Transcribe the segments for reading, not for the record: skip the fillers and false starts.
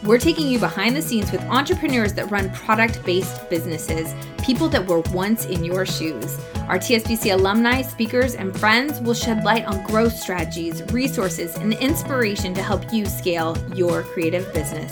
We're taking you behind the scenes with entrepreneurs that run product-based businesses, people that were once in your shoes. Our TSBC alumni, speakers, and friends will shed light on growth strategies, resources, and the inspiration to help you scale your creative business.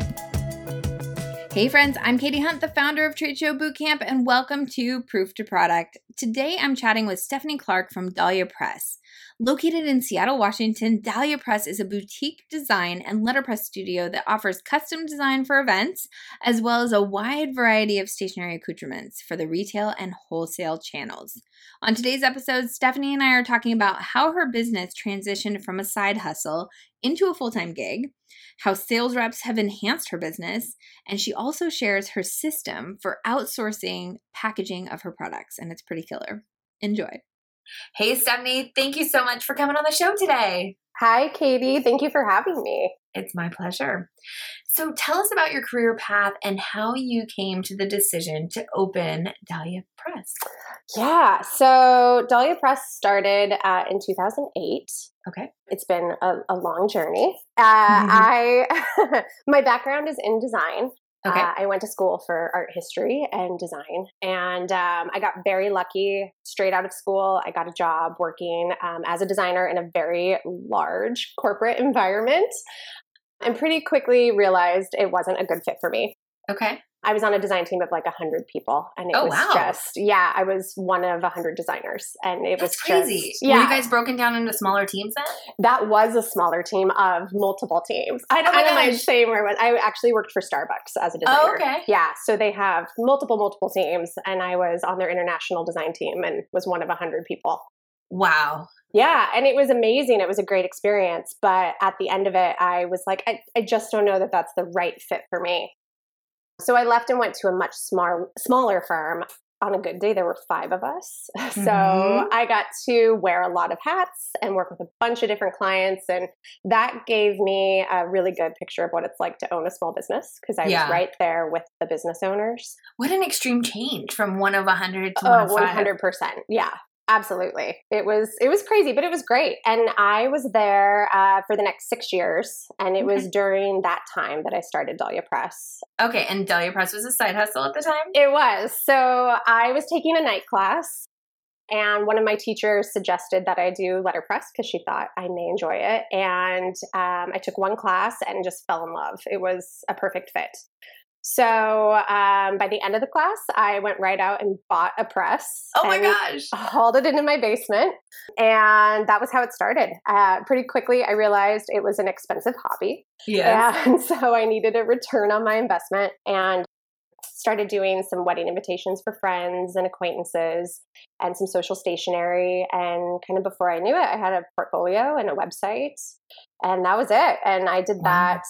Hey friends, I'm Katie Hunt, the founder of Trade Show Bootcamp, and welcome to Proof to Product. Today I'm chatting with Stephanie Clark from Dahlia Press. Located in Seattle, Washington, Dahlia Press is a boutique design and letterpress studio that offers custom design for events, as well as a wide variety of stationery accoutrements for the retail and wholesale channels. On today's episode, Stephanie and I are talking about how her business transitioned from a side hustle into a full-time gig, how sales reps have enhanced her business, and she also shares her system for outsourcing packaging of her products, and it's pretty killer. Enjoy. Hey, Stephanie, thank you so much for coming on the show today. Hi, Katie. Thank you for having me. It's my pleasure. So tell us about your career path and how you came to the decision to open Dahlia Press. Yeah, so Dahlia Press started in 2008. Okay. It's been a long journey. My background is in design. Okay. I went to school for art history and design, and I got very lucky. Straight out of school, I got a job working as a designer in a very large corporate environment, and pretty quickly realized it wasn't a good fit for me. Okay. I was on a design team of like 100 people, and it was just, I was one of 100 designers, and it was crazy. Just, Were you guys broken down into smaller teams then? That was a smaller team of multiple teams. I don't mind saying where it was. I actually worked for Starbucks as a designer. Oh, okay. Yeah, so they have multiple teams, and I was on their international design team and was one of 100 people. Wow. Yeah, and it was amazing. It was a great experience, but at the end of it, I was like, I just don't know that that's the right fit for me. So I left and went to a much smaller firm. On a good day, there were 5 of us. So I got to wear a lot of hats and work with a bunch of different clients. And that gave me a really good picture of what it's like to own a small business, because I was right there with the business owners. What an extreme change from one of 100 to one of 5. 100%. Yeah. Absolutely. It was crazy, but it was great. And I was there for the next 6 years. And it was during that time that I started Dahlia Press. Okay. And Dahlia Press was a side hustle at the time? It was. So I was taking a night class, and one of my teachers suggested that I do letterpress because she thought I may enjoy it. And I took one class and just fell in love. It was a perfect fit. So by the end of the class, I went right out and bought a press. Oh my gosh. Hauled it into my basement. And that was how it started. Pretty quickly, I realized it was an expensive hobby. Yes. And so I needed a return on my investment, and started doing some wedding invitations for friends and acquaintances and some social stationery. And kind of before I knew it, I had a portfolio and a website, and that was it. And I did that,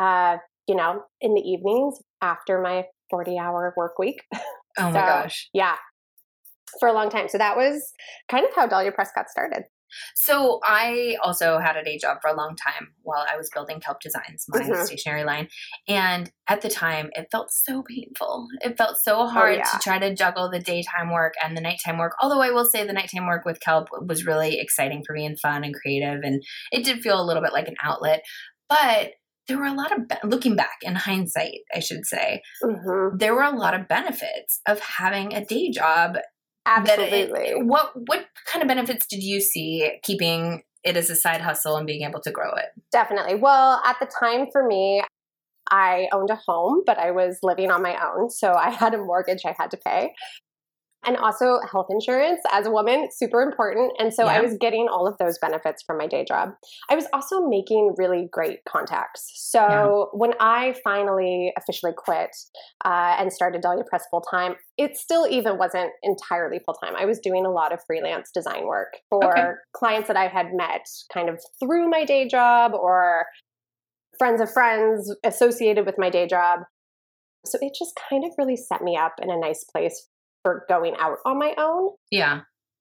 in the evenings after my 40-hour work week. Oh my gosh. Yeah, for a long time. So that was kind of how Dahlia Press got started. So I also had a day job for a long time while I was building Kelp Designs, my stationery line. And at the time, it felt so painful. It felt so hard to try to juggle the daytime work and the nighttime work. Although I will say the nighttime work with Kelp was really exciting for me and fun and creative. And it did feel a little bit like an outlet. But there were a lot of, looking back in hindsight, I should say, there were a lot of benefits of having a day job. Absolutely. What kind of benefits did you see keeping it as a side hustle and being able to grow it? Definitely. Well, at the time for me, I owned a home, but I was living on my own. So I had a mortgage I had to pay. And also health insurance as a woman, super important. And so I was getting all of those benefits from my day job. I was also making really great contacts. So when I finally officially quit and started Dahlia Press full-time, it still even wasn't entirely full-time. I was doing a lot of freelance design work for clients that I had met kind of through my day job or friends of friends associated with my day job. So it just kind of really set me up in a nice place for going out on my own. Yeah.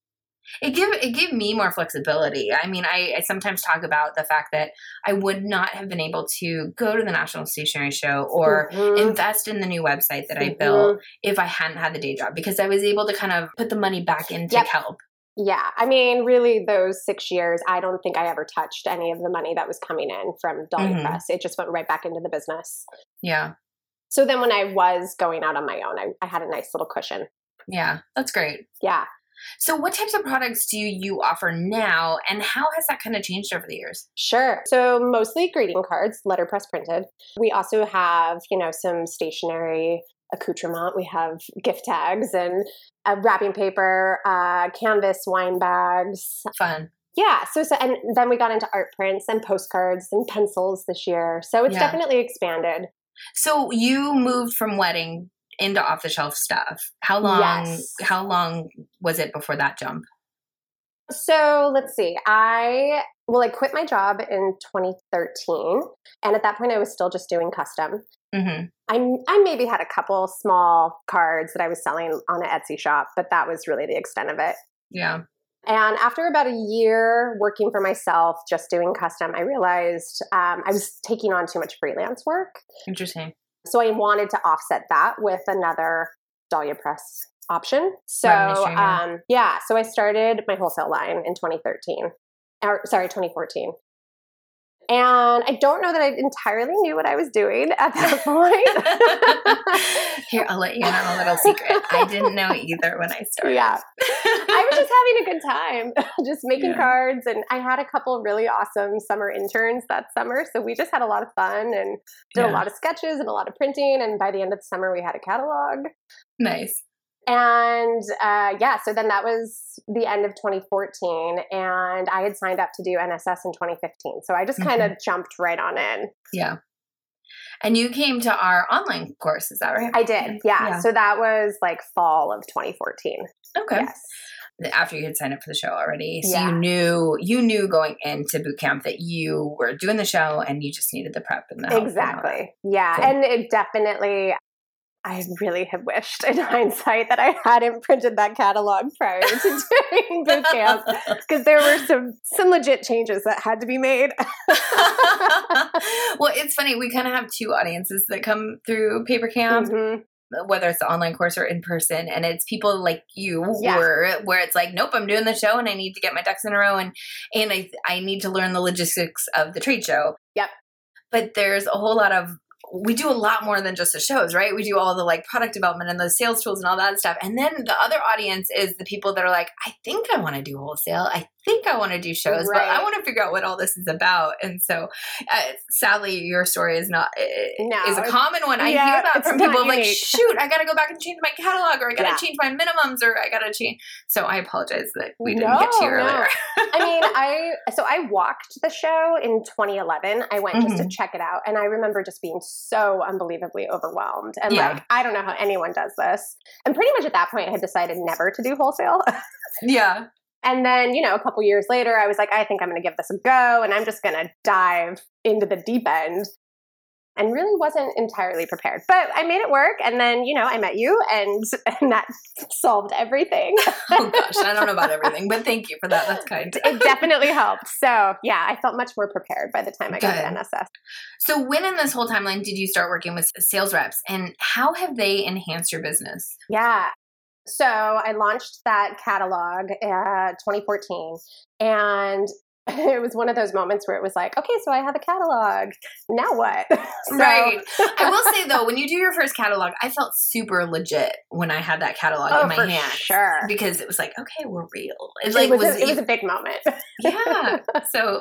It gave me more flexibility. I mean, I sometimes talk about the fact that I would not have been able to go to the National Stationery Show or invest in the new website that I built if I hadn't had the day job, because I was able to kind of put the money back into Kelp. Yeah. I mean, really, those 6 years, I don't think I ever touched any of the money that was coming in from Dahlia Press. It just went right back into the business. Yeah. So then when I was going out on my own, I had a nice little cushion. Yeah. That's great. Yeah. So what types of products do you offer now, and how has that kind of changed over the years? Sure. So mostly greeting cards, letterpress printed. We also have, some stationery accoutrement. We have gift tags and wrapping paper, canvas wine bags. Fun. Yeah. So and then we got into art prints and postcards and pencils this year. So it's definitely expanded. So you moved from wedding into off-the-shelf stuff. How long was it before that jump? So let's see. I quit my job in 2013. And at that point, I was still just doing custom. Mm-hmm. I maybe had a couple small cards that I was selling on an Etsy shop, but that was really the extent of it. Yeah. And after about a year working for myself, just doing custom, I realized I was taking on too much freelance work. Interesting. So I wanted to offset that with another Dahlia Press option. So, so I started my wholesale line in 2014. And I don't know that I entirely knew what I was doing at that point. Here, I'll let you in on a little secret. I didn't know either when I started. Yeah. I was just having a good time, just making cards. And I had a couple really awesome summer interns that summer. So we just had a lot of fun and did a lot of sketches and a lot of printing. And by the end of the summer, we had a catalog. Nice. And so then that was the end of 2014, and I had signed up to do NSS in 2015. So I just kind of jumped right on in. Yeah. And you came to our online course, is that right? I did, yeah. So that was like fall of 2014. Okay. Yes. After you had signed up for the show already. So you knew going into boot camp that you were doing the show and you just needed the prep and the help. Exactly. Yeah. Cool. And it definitely, I really have wished in hindsight that I hadn't printed that catalog prior to doing boot camp, because there were some legit changes that had to be made. Well, it's funny. We kind of have two audiences that come through Paper Camp, whether it's the online course or in person. And it's people like you where it's like, nope, I'm doing the show and I need to get my ducks in a row. And I need to learn the logistics of the trade show. Yep. But there's a whole lot of, we do a lot more than just the shows, right? We do all the like product development and the sales tools and all that stuff. And then the other audience is the people that are like, I think I want to do wholesale. I think I want to do shows, but I want to figure out what all this is about. And so sadly, your story is is a common one. I hear that from people like, shoot, I got to go back and change my catalog, or I got to change my minimums, or I got to change. So I apologize that we didn't get to you earlier. I mean, I walked the show in 2011. I went just to check it out. And I remember just being so unbelievably overwhelmed. And like, I don't know how anyone does this. And pretty much at that point, I had decided never to do wholesale. Yeah. And then, a couple years later, I was like, I think I'm going to give this a go. And I'm just going to dive into the deep end. And really wasn't entirely prepared. But I made it work. And then, I met you and that solved everything. Oh, gosh. I don't know about everything, but thank you for that. That's kind. It definitely helped. So, yeah, I felt much more prepared by the time I got to NSS. So when in this whole timeline did you start working with sales reps, and how have they enhanced your business? Yeah. So I launched that catalog 2014, and it was one of those moments where it was like, okay, so I have a catalog. Now what? Right. I will say, though, when you do your first catalog, I felt super legit when I had that catalog in my hand. Sure. Because it was like, okay, we're real. It was a big moment. Yeah. So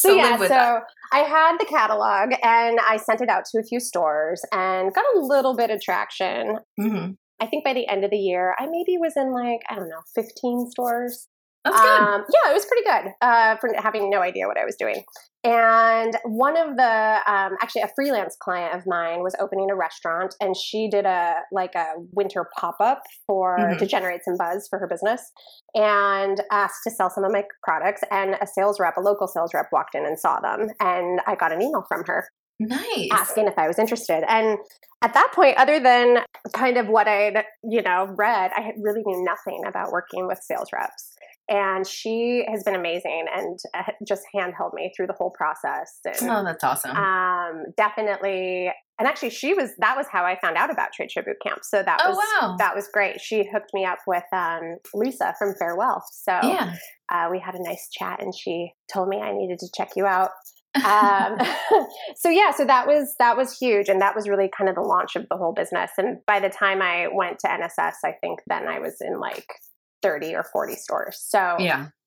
I had the catalog and I sent it out to a few stores and got a little bit of traction. Mm-hmm. I think by the end of the year, I maybe was in 15 stores. That's good. Yeah, it was pretty good for having no idea what I was doing. And one of the, actually a freelance client of mine was opening a restaurant, and she did a winter pop-up to generate some buzz for her business, and asked to sell some of my products. And a local sales rep walked in and saw them, and I got an email from her. Nice. Asking if I was interested. And at that point, other than kind of what I'd, read, I really knew nothing about working with sales reps. And she has been amazing and just handheld me through the whole process. And, oh, that's awesome. Definitely And actually that was how I found out about Trade Show Boot Camp. So that was great. She hooked me up with Lisa from Farewell. So we had a nice chat and she told me I needed to check you out. So that was huge. And that was really kind of the launch of the whole business. And by the time I went to NSS, I think then I was in like 30 or 40 stores. So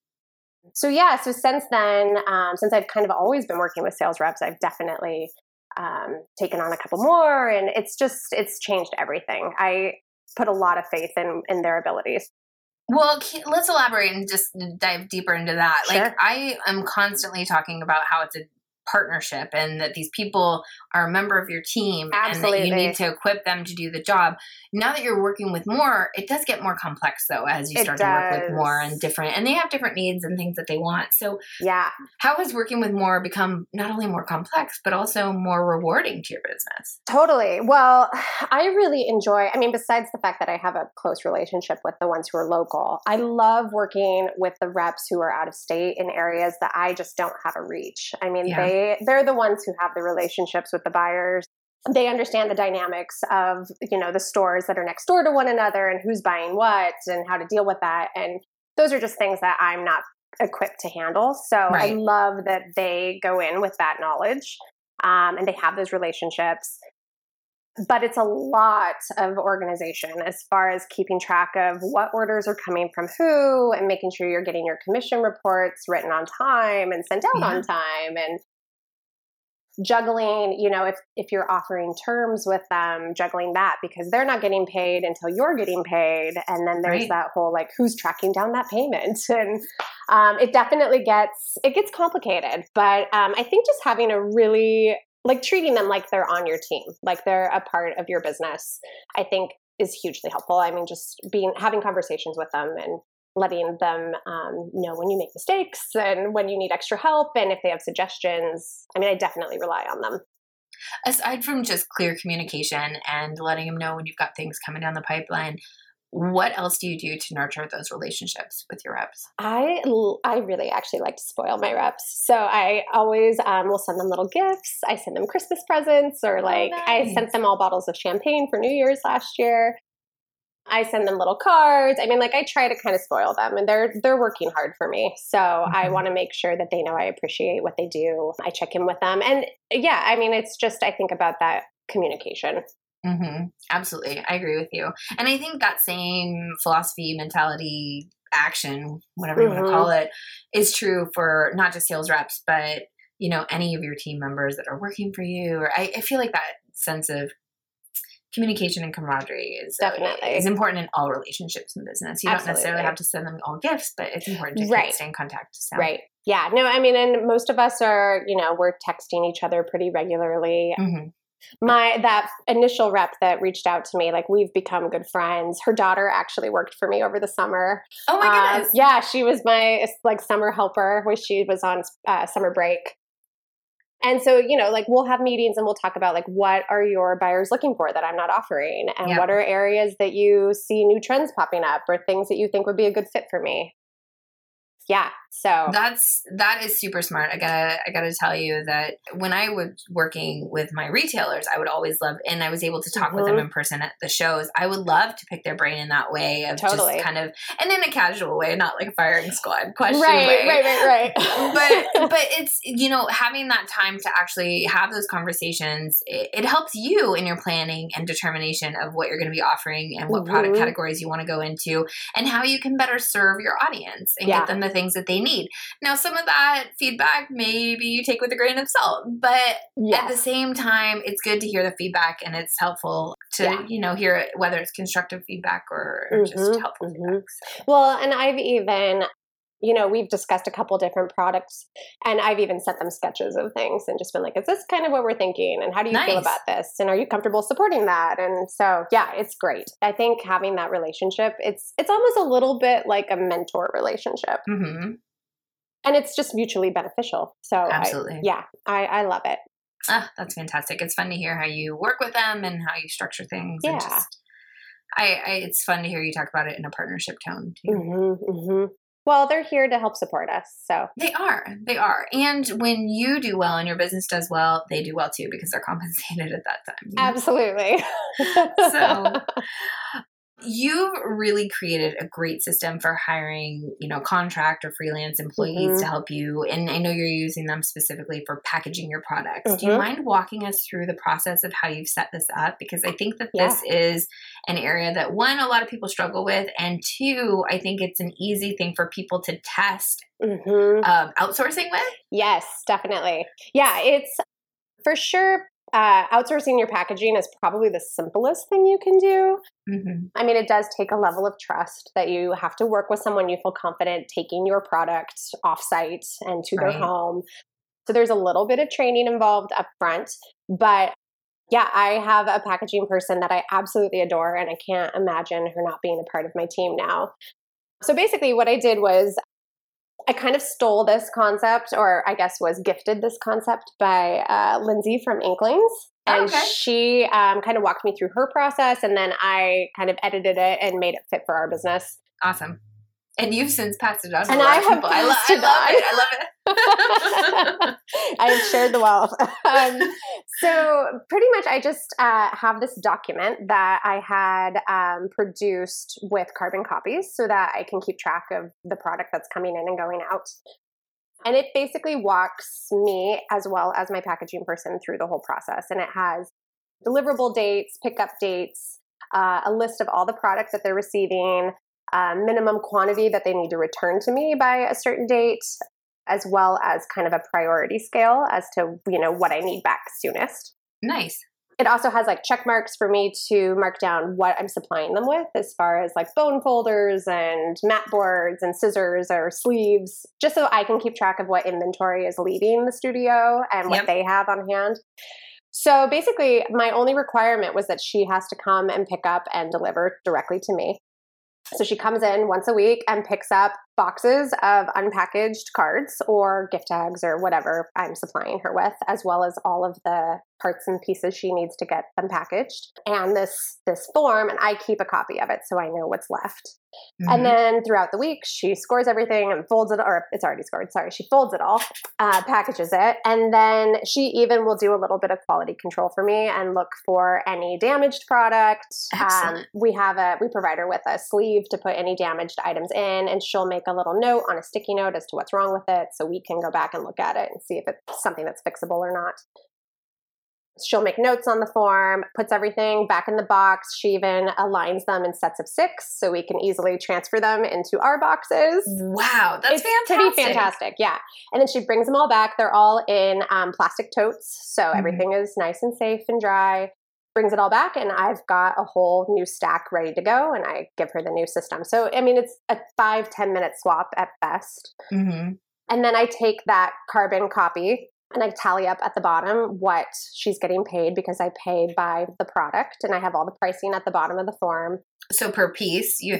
since then, since I've kind of always been working with sales reps, I've definitely taken on a couple more, and it's changed everything. I put a lot of faith in their abilities. Well, let's elaborate and just dive deeper into that. Sure. Like, I am constantly talking about how it's a partnership and that these people are a member of your team. Absolutely. And that you need to equip them to do the job. Now that you're working with more, it does get more complex though, as you start to work with more and they have different needs and things that they want. So how has working with more become not only more complex, but also more rewarding to your business? Totally. Well, I really enjoy, besides the fact that I have a close relationship with the ones who are local, I love working with the reps who are out of state in areas that I just don't have a reach. They're the ones who have the relationships with the buyers. They understand the dynamics of, the stores that are next door to one another and who's buying what and how to deal with that. And those are just things that I'm not equipped to handle. So I love that they go in with that knowledge and they have those relationships. But it's a lot of organization as far as keeping track of what orders are coming from who and making sure you're getting your commission reports written on time and sent out on time, and juggling, if you're offering terms with them, juggling that because they're not getting paid until you're getting paid. And then there's that whole, like, who's tracking down that payment? And it definitely gets complicated. But I think just having a really, like, treating them like they're on your team, like they're a part of your business, I think is hugely helpful. Just having conversations with them and letting them know when you make mistakes and when you need extra help and if they have suggestions. I definitely rely on them. Aside from just clear communication and letting them know when you've got things coming down the pipeline, what else do you do to nurture those relationships with your reps? I really actually like to spoil my reps. So I always will send them little gifts. I send them Christmas presents, or I sent them all bottles of champagne for New Year's last year. I send them little cards. I try to kind of spoil them, and they're working hard for me. So I want to make sure that they know I appreciate what they do. I check in with them. And it's just, I think about that communication. Mm-hmm. Absolutely. I agree with you. And I think that same philosophy, mentality, action, whatever you want to call it, is true for not just sales reps, but, any of your team members that are working for you. Or I feel like that sense of communication and camaraderie is important in all relationships in business. You don't necessarily have to send them all gifts, but it's important to stay in contact. So. Right. Yeah. No, and most of us are, we're texting each other pretty regularly. Mm-hmm. That initial rep that reached out to me, we've become good friends. Her daughter actually worked for me over the summer. Oh my goodness. Yeah. She was my summer helper when she was on summer break. And so, we'll have meetings and we'll talk about what are your buyers looking for that I'm not offering, and what are areas that you see new trends popping up or things that you think would be a good fit for me. Yeah. So that is super smart. I gotta tell you that when I was working with my retailers, I would always love, and I was able to talk with them in person at the shows. I would love to pick their brain in that way of just kind of, and in a casual way, not like firing squad question way. Right. but it's, having that time to actually have those conversations, it helps you in your planning and determination of what you're going to be offering and what product categories you want to go into and how you can better serve your audience and get them the things that they need. Now, some of that feedback maybe you take with a grain of salt, but at the same time, it's good to hear the feedback, and it's helpful to, hear it, whether it's constructive feedback or just helpful feedback. So. Well, and I've even, we've discussed a couple different products, and I've even sent them sketches of things and just been like, is this kind of what we're thinking? And how do you feel about this? And are you comfortable supporting that? And so, it's great. I think having that relationship, it's almost a little bit like a mentor relationship. Mm-hmm. And it's just mutually beneficial. So absolutely. I love it. That's fantastic. It's fun to hear how you work with them and how you structure things. Yeah. And just, it's fun to hear you talk about it in a partnership tone too. Well, they're here to help support us. So They are. And when you do well and your business does well, they do well too because they're compensated at that time. Absolutely. So you've really created a great system for hiring, contract or freelance employees to help you. And I know you're using them specifically for packaging your products. Do you mind walking us through the process of how you've set this up? Because I think that this is an area that, one, a lot of people struggle with. And two, I think it's an easy thing for people to test outsourcing with. Yes, definitely. Yeah, it's for sure. Outsourcing your packaging is probably the simplest thing you can do. I mean, it does take a level of trust that you have to work with someone you feel confident taking your product offsite and to their home. So there's a little bit of training involved up front. But yeah, I have a packaging person that I absolutely adore, and I can't imagine her not being a part of my team now. So basically what I did was I kind of stole this concept, or I guess was gifted this concept by Lindsay from Inklings. And she kind of walked me through her process, and then I kind of edited it and made it fit for our business. Awesome. And you've since passed it on to and a lot I of have people. Passed it I love it. I have shared the wealth. So pretty much I just have this document that I had produced with carbon copies so that I can keep track of the product that's coming in and going out. And it basically walks me as well as my packaging person through the whole process. And it has deliverable dates, pickup dates, a list of all the products that they're receiving, minimum quantity that they need to return to me by a certain date, as well as kind of a priority scale as to, what I need back soonest. Nice. It also has like check marks for me to mark down what I'm supplying them with as far as like bone folders and mat boards and scissors or sleeves, just so I can keep track of what inventory is leaving the studio and what they have on hand. So basically, my only requirement was that she has to come and pick up and deliver directly to me. So she comes in once a week and picks up boxes of unpackaged cards or gift tags or whatever I'm supplying her with, as well as all of the parts and pieces she needs to get them packaged. And this form, and I keep a copy of it so I know what's left. And then throughout the week, she scores everything and folds it, or it's already scored, sorry. She folds it all, packages it, and then she even will do a little bit of quality control for me and look for any damaged product. We provide her with a sleeve to put any damaged items in, and she'll make a little note on a sticky note as to what's wrong with it so we can go back and look at it and see if it's something that's fixable or not. She'll make notes on the form, puts everything back in the box. She even aligns them in sets of 6 so we can easily transfer them into our boxes. Wow, that's fantastic. Pretty fantastic, yeah. And then she brings them all back. They're all in plastic totes, so everything is nice and safe and dry. Brings it all back, and I've got a whole new stack ready to go, and I give her the new system. So, I mean, it's a 5-10 minute swap at best. And then I take that carbon copy and I tally up at the bottom what she's getting paid, because I pay by the product, and I have all the pricing at the bottom of the form. So per piece, yeah.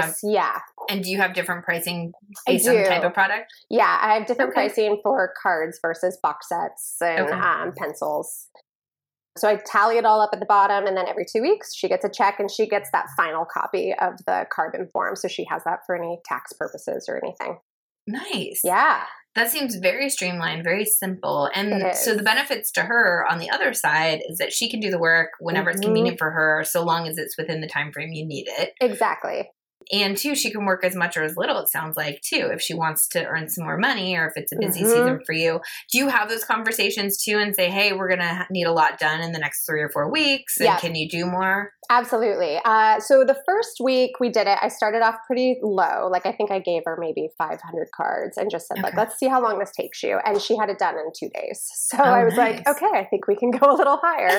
And do you have different pricing based on the type of product? Yeah, I have different pricing for cards versus box sets and pencils. So I tally it all up at the bottom, and then every 2 weeks she gets a check and she gets that final copy of the carbon form. So she has that for any tax purposes or anything. Nice. Yeah. That seems very streamlined, very simple. And so the benefits to her on the other side is that she can do the work whenever it's convenient for her, so long as it's within the time frame you need it. Exactly. And two, she can work as much or as little, it sounds like, too, if she wants to earn some more money or if it's a busy season for you. Do you have those conversations, too, and say, hey, we're going to need a lot done in the next 3 or 4 weeks, and can you do more? Absolutely. So the first week we did it, I started off pretty low. Like I think I gave her maybe 500 cards and just said, let's see how long this takes you. And she had it done in 2 days. So I was like, okay, I think we can go a little higher.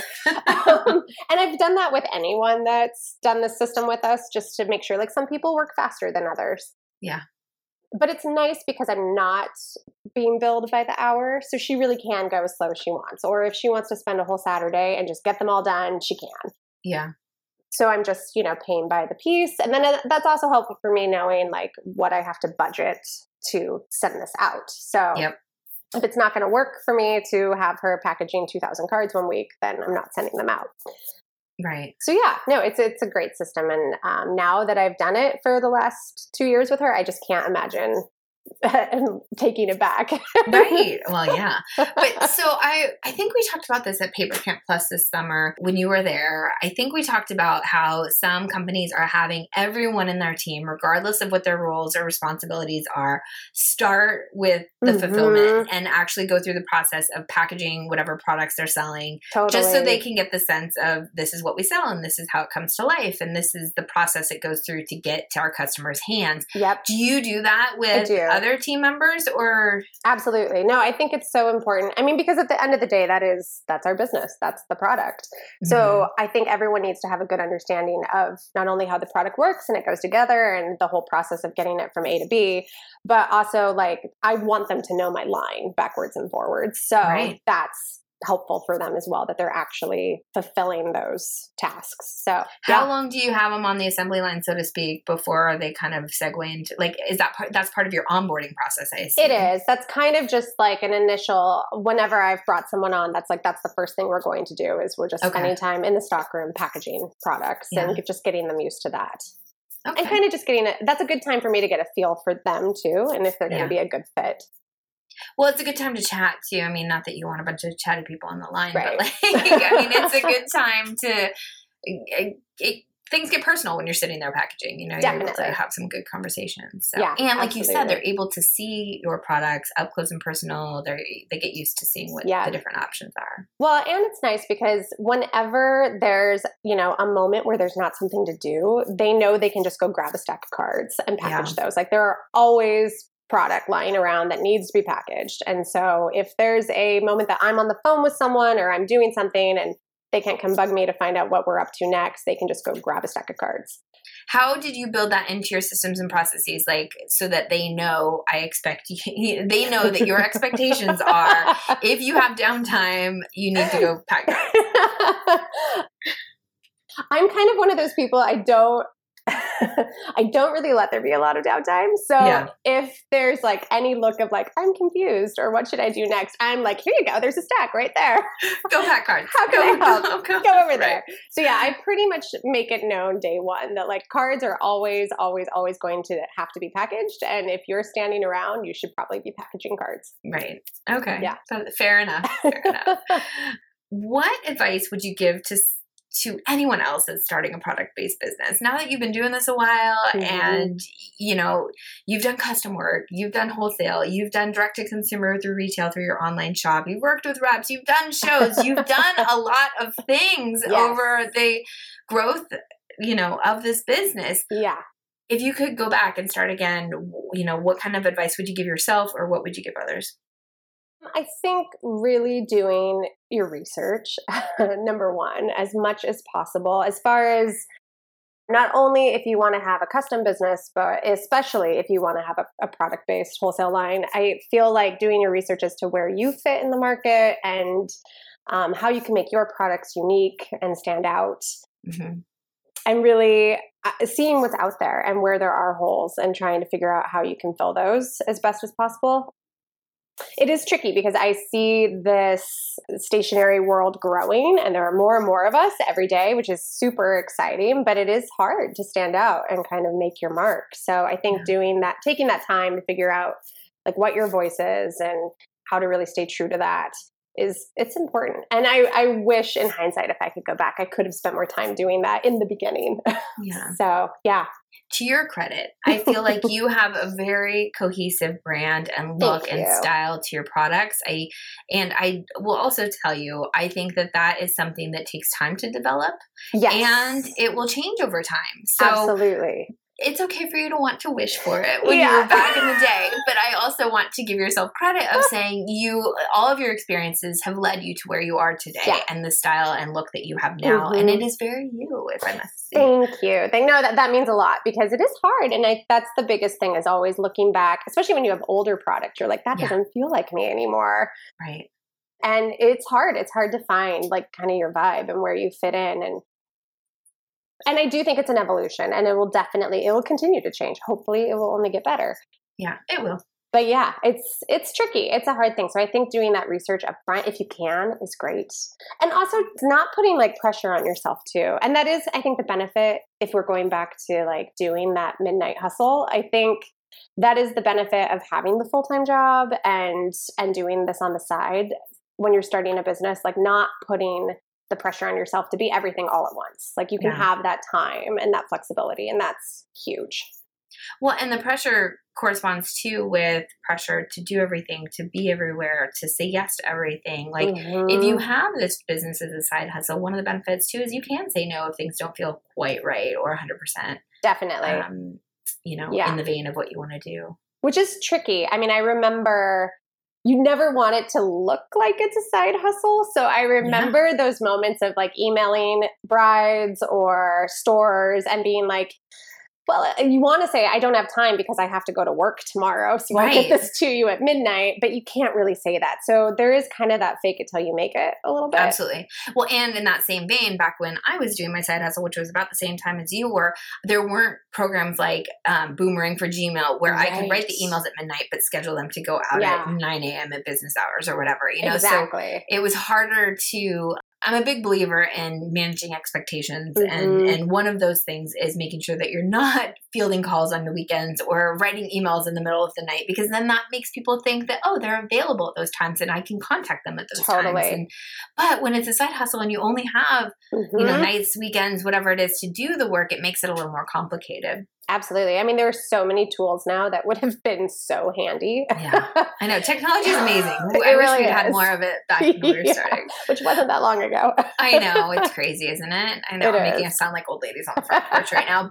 And I've done that with anyone that's done this system with us, just to make sure, like, some people work faster than others. Yeah. But it's nice because I'm not being billed by the hour. So she really can go as slow as she wants. Or if she wants to spend a whole Saturday and just get them all done, she can. Yeah. So I'm just, paying by the piece. And then that's also helpful for me knowing like what I have to budget to send this out. So if it's not going to work for me to have her packaging 2,000 cards one week, then I'm not sending them out. Right. So yeah, no, it's a great system. And now that I've done it for the last 2 years with her, I just can't imagine taking it back. Right. Well, yeah. But so I think we talked about this at Paper Camp Plus this summer when you were there. I think we talked about how some companies are having everyone in their team, regardless of what their roles or responsibilities are, start with the fulfillment and actually go through the process of packaging whatever products they're selling, just so they can get the sense of this is what we sell and this is how it comes to life and this is the process it goes through to get to our customers' hands. Yep. Do you do that with other team members or? Absolutely. No, I think it's so important. I mean, because at the end of the day, that's our business. That's the product. So I think everyone needs to have a good understanding of not only how the product works and it goes together and the whole process of getting it from A to B, but also like I want them to know my line backwards and forwards. So that's helpful for them as well, that they're actually fulfilling those tasks. So how long do you have them on the assembly line, so to speak, before they kind of segue into, like, is that's part of your onboarding process, I assume? It is. That's kind of just like an initial, whenever I've brought someone on, that's the first thing we're going to do is we're just spending time in the stockroom packaging products and just getting them used to that. Okay. And kind of just that's a good time for me to get a feel for them too, and if they're going to be a good fit. Well, it's a good time to chat too. I mean, not that you want a bunch of chatty people on the line, but like, I mean, it's a good time to, things get personal when you're sitting there packaging, you know, you're able to have some good conversations. So, and like you said, they're able to see your products up close and personal. They get used to seeing what the different options are. Well, and it's nice because whenever there's, a moment where there's not something to do, they know they can just go grab a stack of cards and package those. Like there are always product lying around that needs to be packaged. And so if there's a moment that I'm on the phone with someone or I'm doing something and they can't come bug me to find out what we're up to next, they can just go grab a stack of cards. How did you build that into your systems and processes, like so that they know they know that your expectations are if you have downtime, you need to go pack cards? I'm kind of one of those people, I don't really let there be a lot of downtime. So if there's like any look of like, I'm confused or what should I do next? I'm like, here you go. There's a stack right there. Go pack cards. How can I help? Go over there. So yeah, I pretty much make it known day one that like cards are always, always, always going to have to be packaged. And if you're standing around, you should probably be packaging cards. Right. Okay. Yeah. So, fair enough. Fair enough. What advice would you give to anyone else that's starting a product-based business? Now that you've been doing this a while and, you've done custom work, you've done wholesale, you've done direct-to-consumer through retail, through your online shop, you've worked with reps, you've done shows, you've done a lot of things over the growth, of this business. Yeah. If you could go back and start again, what kind of advice would you give yourself or what would you give others? I think really doing your research, number one, as much as possible, as far as not only if you want to have a custom business, but especially if you want to have a product-based wholesale line. I feel like doing your research as to where you fit in the market and how you can make your products unique and stand out. And really seeing what's out there and where there are holes and trying to figure out how you can fill those as best as possible. It is tricky because I see this stationery world growing and there are more and more of us every day, which is super exciting, but it is hard to stand out and kind of make your mark. So I think doing that, taking that time to figure out like what your voice is and how to really stay true to that it's important. And I wish in hindsight, if I could go back, I could have spent more time doing that in the beginning. Yeah. So yeah. To your credit, I feel like you have a very cohesive brand and look and style to your products. I will also tell you, I think that is something that takes time to develop. Yes. And it will change over time. So absolutely. It's okay for you to want to wish for it when you were back in the day. But I also want to give yourself credit of saying all of your experiences have led you to where you are today and the style and look that you have now. And it is very you, if I must say. Thank you. No, that means a lot because it is hard. And that's the biggest thing is always looking back, especially when you have older product. You're like, that doesn't feel like me anymore. Right. And it's hard. It's hard to find like kind of your vibe and where you fit in. And I do think it's an evolution and it will continue to change. Hopefully it will only get better. Yeah, it will. But yeah, it's tricky. It's a hard thing. So I think doing that research up front, if you can, is great. And also not putting like pressure on yourself too. And that is, I think, the benefit if we're going back to like doing that midnight hustle. I think that is the benefit of having the full-time job and doing this on the side when you're starting a business, like not putting the pressure on yourself to be everything all at once. Like you can have that time and that flexibility, and that's huge. Well, and the pressure corresponds too with pressure to do everything, to be everywhere, to say yes to everything. Like if you have this business as a side hustle, one of the benefits too is you can say no if things don't feel quite right or 100%. Definitely. In the vein of what you want to do. Which is tricky. I mean, I remember you never want it to look like it's a side hustle. So I remember those moments of like emailing brides or stores and being like, well, you want to say, I don't have time because I have to go to work tomorrow. So I'll get this to you at midnight, but you can't really say that. So there is kind of that fake it till you make it a little bit. Absolutely. Well, and in that same vein, back when I was doing my side hustle, which was about the same time as you were, there weren't programs like Boomerang for Gmail where I could write the emails at midnight, but schedule them to go out at 9 a.m. at business hours or whatever, Exactly. So it was harder to... I'm a big believer in managing expectations. And one of those things is making sure that you're not fielding calls on the weekends or writing emails in the middle of the night, because then that makes people think that, oh, they're available at those times and I can contact them at those times. But when it's a side hustle and you only have, nights, weekends, whatever it is to do the work, it makes it a little more complicated. Absolutely. I mean, there are so many tools now that would have been so handy. Yeah, I know. Technology is amazing. I wish we'd had more of it back when we were starting. Which wasn't that long ago. I know. It's crazy, isn't it? I know. I'm making us sound like old ladies on the front porch right now.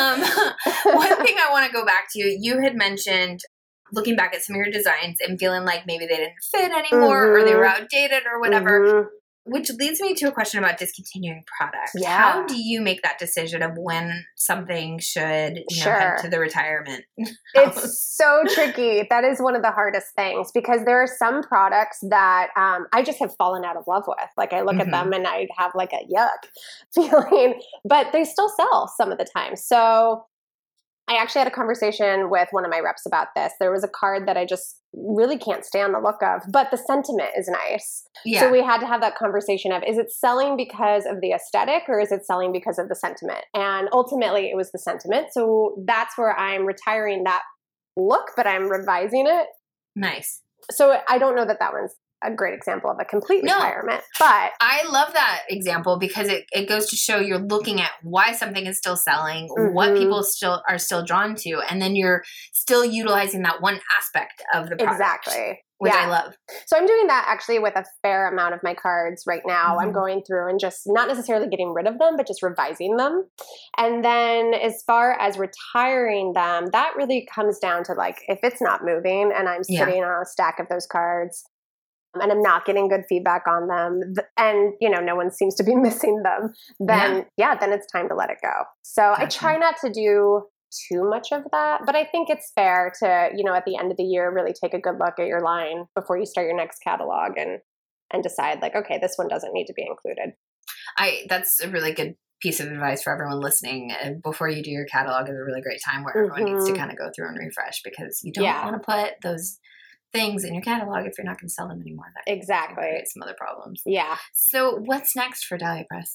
But one thing I want to go back to, you had mentioned looking back at some of your designs and feeling like maybe they didn't fit anymore or they were outdated or whatever. Which leads me to a question about discontinuing product. Yeah. How do you make that decision of when something should head to the retirement? It's so tricky. That is one of the hardest things because there are some products that I just have fallen out of love with. Like I look at them and I have like a yuck feeling, but they still sell some of the time. So I actually had a conversation with one of my reps about this. There was a card that I just really can't stand the look of, but the sentiment is nice. Yeah. So we had to have that conversation of, is it selling because of the aesthetic or is it selling because of the sentiment? And ultimately it was the sentiment. So that's where I'm retiring that look, but I'm revising it. Nice. So I don't know that one's a great example of a complete retirement, but I love that example because it goes to show you're looking at why something is still selling, what people are still drawn to, and then you're still utilizing that one aspect of the product. Exactly. Which I love. So I'm doing that actually with a fair amount of my cards right now. I'm going through and just not necessarily getting rid of them, but just revising them. And then as far as retiring them, that really comes down to like, if it's not moving and I'm sitting on a stack of those cards, and I'm not getting good feedback on them, and no one seems to be missing them, then then it's time to let it go. So I try not to do too much of that, but I think it's fair to, at the end of the year, really take a good look at your line before you start your next catalog and decide like, okay, this one doesn't need to be included. That's a really good piece of advice for everyone listening. Before you do your catalog is a really great time where everyone needs to kind of go through and refresh, because you don't want to put those things in your catalog if you're not going to sell them anymore. That exactly. Some other problems. Yeah. So what's next for Dahlia Press?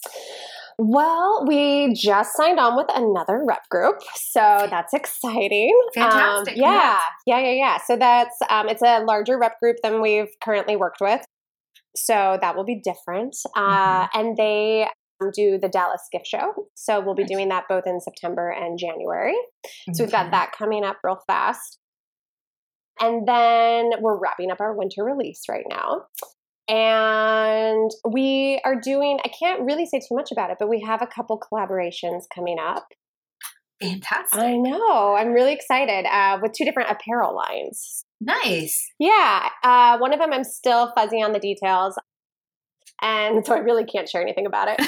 Well, we just signed on with another rep group, so that's exciting. Fantastic. Yeah. So that's it's a larger rep group than we've currently worked with, so that will be different. And they do the Dallas Gift Show, so we'll be doing that both in September and January. So we've got that coming up real fast. And then we're wrapping up our winter release right now. And we are doing, I can't really say too much about it, but we have a couple collaborations coming up. Fantastic. I know. I'm really excited with 2 different apparel lines. Nice. Yeah. One of them, I'm still fuzzy on the details. And so I really can't share anything about it.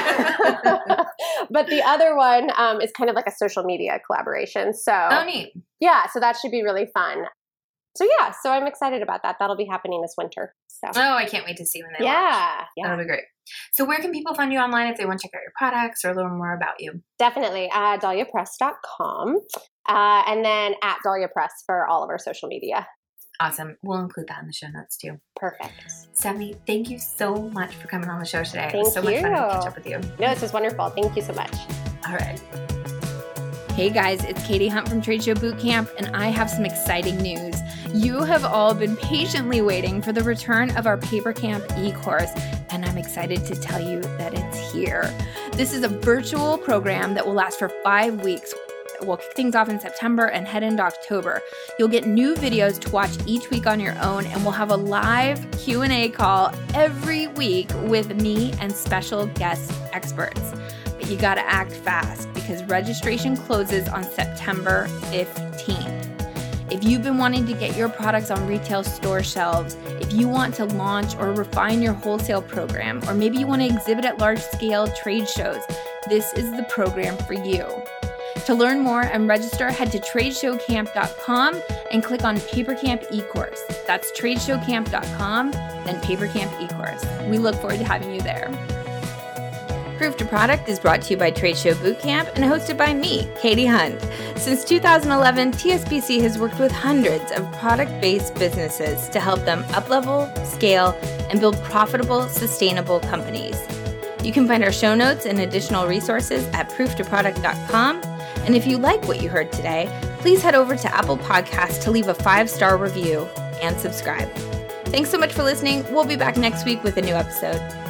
But the other one is kind of like a social media collaboration. So, oh, neat. Yeah. So that should be really fun. So so I'm excited about that. That'll be happening this winter. So. Oh, I can't wait to see when they launch. Yeah. That'll be great. So where can people find you online if they want to check out your products or learn more about you? Definitely. DahliaPress.com. And then at Dahlia Press for all of our social media. Awesome. We'll include that in the show notes too. Perfect. Stephanie, thank you so much for coming on the show today. Thank it was so much fun to catch up with you. No, this was wonderful. Thank you so much. All right. Hey guys, it's Katie Hunt from Trade Show Bootcamp, and I have some exciting news. You have all been patiently waiting for the return of our Paper Camp e-course, and I'm excited to tell you that it's here. This is a virtual program that will last for 5 weeks. We'll kick things off in September and head into October. You'll get new videos to watch each week on your own, and we'll have a live Q&A call every week with me and special guest experts. But you gotta act fast because registration closes on September 15th. If you've been wanting to get your products on retail store shelves, if you want to launch or refine your wholesale program, or maybe you want to exhibit at large-scale trade shows, this is the program for you. To learn more and register, head to tradeshowcamp.com and click on Papercamp eCourse. That's tradeshowcamp.com, then Papercamp eCourse. We look forward to having you there. Proof to Product is brought to you by Trade Show Bootcamp and hosted by me, Katie Hunt. Since 2011, TSBC has worked with hundreds of product-based businesses to help them up-level, scale, and build profitable, sustainable companies. You can find our show notes and additional resources at prooftoproduct.com. And if you like what you heard today, please head over to Apple Podcasts to leave a 5-star review and subscribe. Thanks so much for listening. We'll be back next week with a new episode.